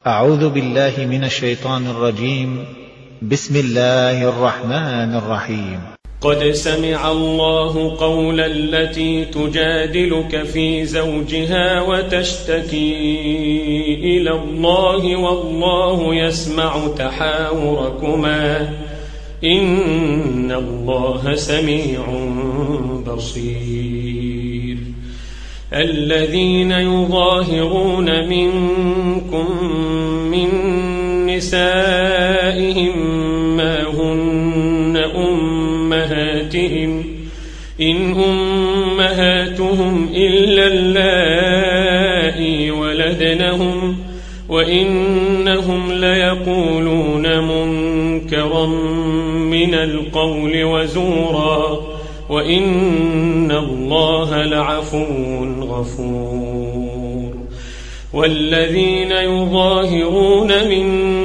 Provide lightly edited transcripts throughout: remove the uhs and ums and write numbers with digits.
أعوذ بالله من الشيطان الرجيم. بسم الله الرحمن الرحيم. قد سمع الله قول التي تجادلك في زوجها وتشتكي إلى الله والله يسمع تحاوركما إن الله سميع بصير. الذين يظاهرون منكم من نسائهم ما هن أمهاتهم إن أمهاتهم إلا اللائي ولدنهم وإنهم ليقولون منكرا من القول وزورا وإن الله لعفو غفور. والذين يظاهرون من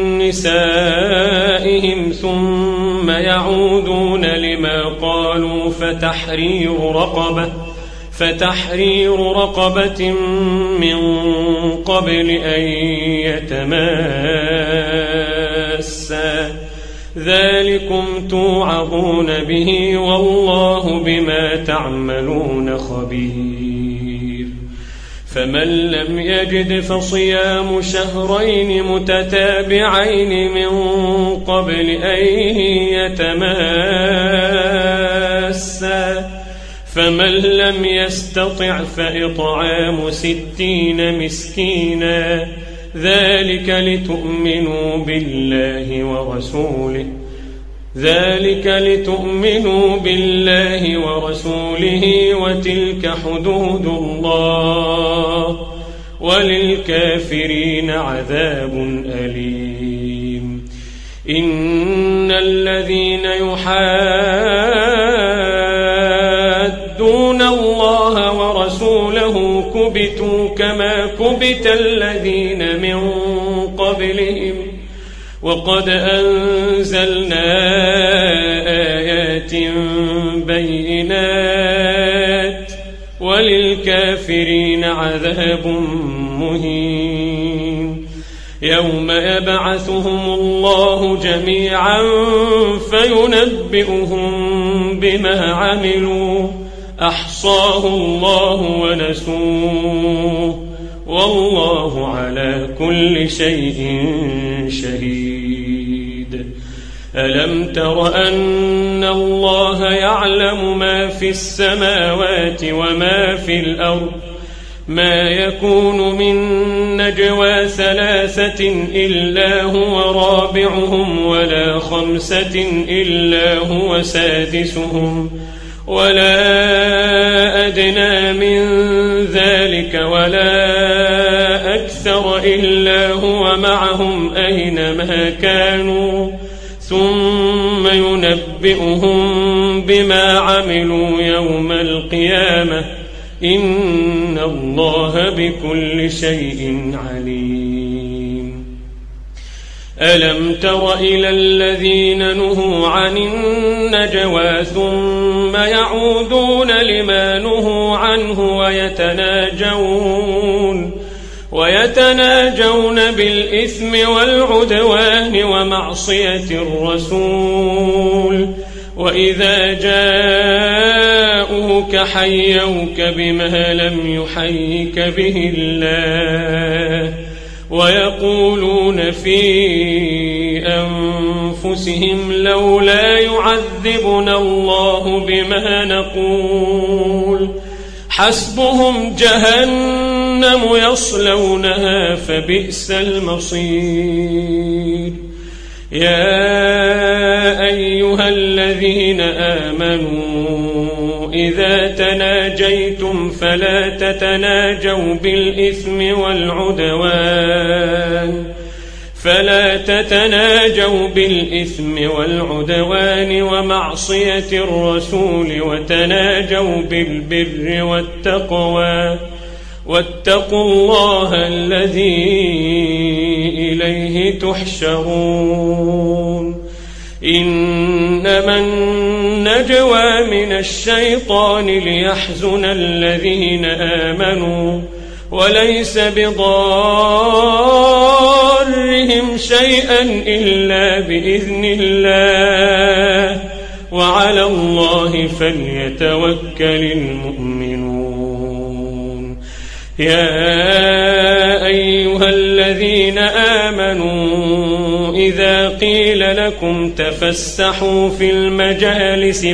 نسائهم ثم يعودون لما قالوا فتحرير رقبة من قبل أن يتماسا ذلكم توعظون به والله بما تعملون خبير. فمن لم يجد فصيام شهرين متتابعين من قبل أن يتماسا فمن لم يستطع فإطعام 60 مسكينا ذلك لتؤمنوا بالله ورسوله وتلك حدود الله وللكافرين عذاب أليم. إن الذين يحادون الله ورسوله كبتوا كما كبت الذين من قبلهم وقد أنزلنا آيات بينات وللكافرين عذاب مهين. يوم يبعثهم الله جميعا فينبئهم بما عملوا أحصاه الله ونسوه والله على كل شيء شهيد. ألم تر أن الله يعلم ما في السماوات وما في الأرض ما يكون من نجوى 3 إلا هو رابعهم ولا 5 إلا هو سادسهم ولا أدنى من ذلك ولا أكثر إلا هو معهم أينما كانوا ثم ينبئهم بما عملوا يوم القيامة إن الله بكل شيء عليم. ألم تر إلى الذين نهوا عن النجوى ثم يعودون لما نهوا عنه ويتناجون بالإثم والعدوان ومعصية الرسول وإذا جاءوك حيوك بما لم يحيك به الله ويقولون في أنفسهم لولا يعذبنا الله بما نقول حسبهم جهنم يصلونها فبئس المصير. يا أيها الذين آمنوا إذا تناجيتم فلا تتناجوا بالإثم والعدوان ومعصية الرسول وتناجوا بالبر والتقوى واتقوا الله الذي إليه تحشرون. إنما النجوى من الشيطان ليحزن الذين آمنوا وليس بضار شيئا إلا بإذن الله وعلى الله فليتوكل المؤمنون. يا أيها الذين آمنوا إذا قيل لكم تفسحوا في المجالس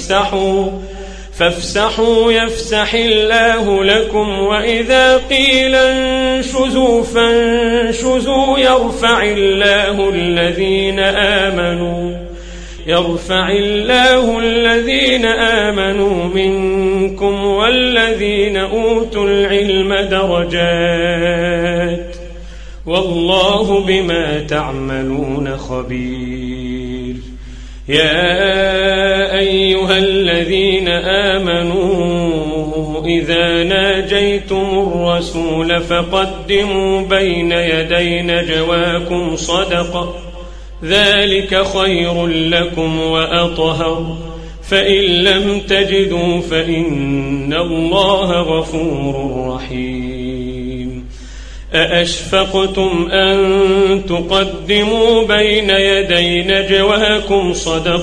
فافسحوا يفسح الله لكم، وإذا قيل انشزوا فانشزوا يرفع الله الذين آمنوا منكم والذين أوتوا العلم درجات، والله بما تعملون خبير. يا أيها الذين آمنوا إذا ناجيتم الرسول فقدموا بين يدي نجواكم صدقة، ذلك خير لكم وأطهر، فإن لم تجدوا فإن الله غفور رحيم. أأشفقتم أن تقدموا بين يدي نجواكم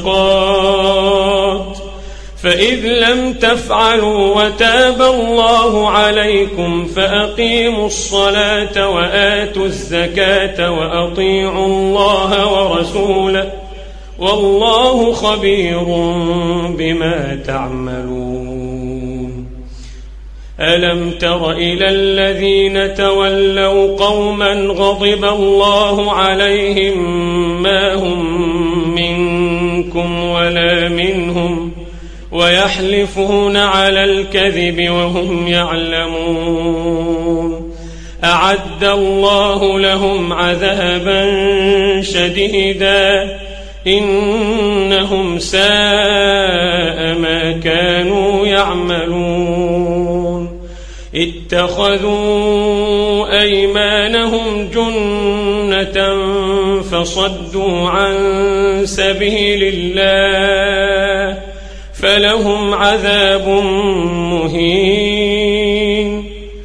صدقات، فإذ لم تفعلوا وتاب الله عليكم فأقيموا الصلاة وآتوا الزكاة وأطيعوا الله ورسوله، والله خبير بما تعملون. ألم تر إلى الذين تولوا قوما غضب الله عليهم ما هم منكم ولا منهم ويحلفون على الكذب وهم يعلمون، أعد الله لهم عذابا شديدا إنهم ساء ما كانوا يعملون. اتخذوا أيمانهم جنة فصدوا عن سبيل الله فلهم عذاب مهين.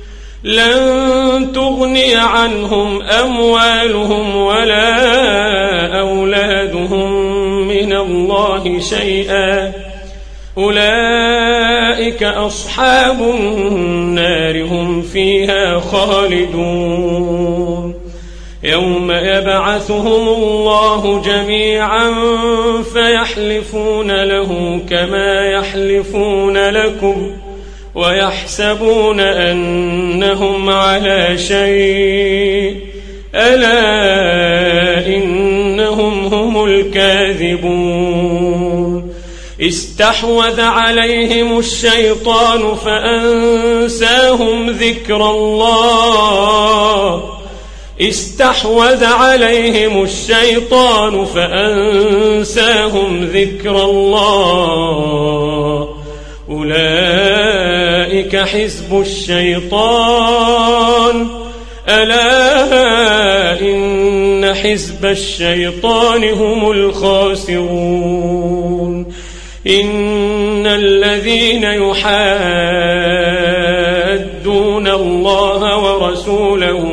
لن تغني عنهم أموالهم ولا أولادهم من الله شيئا، أولئك أصحاب النار هم فيها خالدون. يوم يبعثهم الله جميعا فيحلفون له كما يحلفون لكم ويحسبون أنهم على شيء، ألا إنهم هم الكاذبون. استحوذ عليهم الشيطان فأنساهم ذكر الله، استحوذ عليهم الشيطان فأنساهم ذكر الله، أولئك حزب الشيطان، ألا إن حزب الشيطان هم الخاسرون. إن الذين يحادون الله ورسوله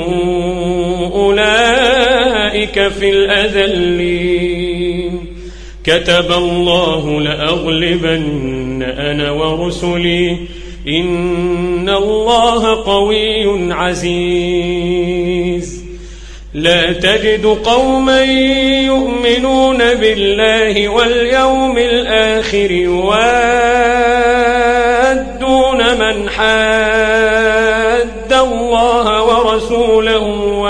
أولئك في الأذلين. كتب الله لأغلبن أنا ورسلي إن الله قوي عزيز. لا تجد قوما يؤمنون بالله واليوم الآخر يوادون من حاد الله ورسوله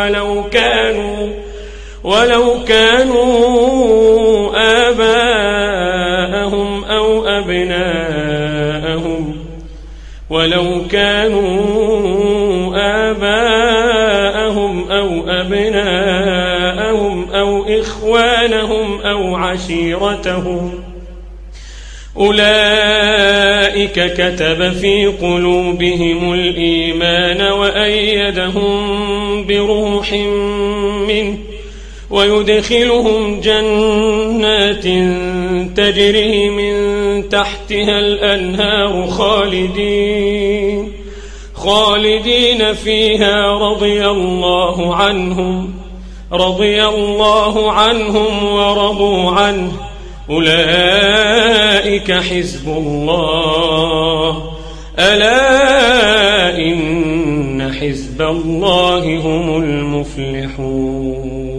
ولو كانوا آباءهم أو أبناءهم أو إخوانهم أو عشيرتهم، أولئك كتب في قلوبهم الإيمان وأيدهم بروح منه ويدخلهم جنات تجري من تحتها الأنهار خالدين فيها رضي الله عنهم رضي الله عنهم ورضوا عنه أولئك حزب الله ألا إن حزب الله هم المفلحون.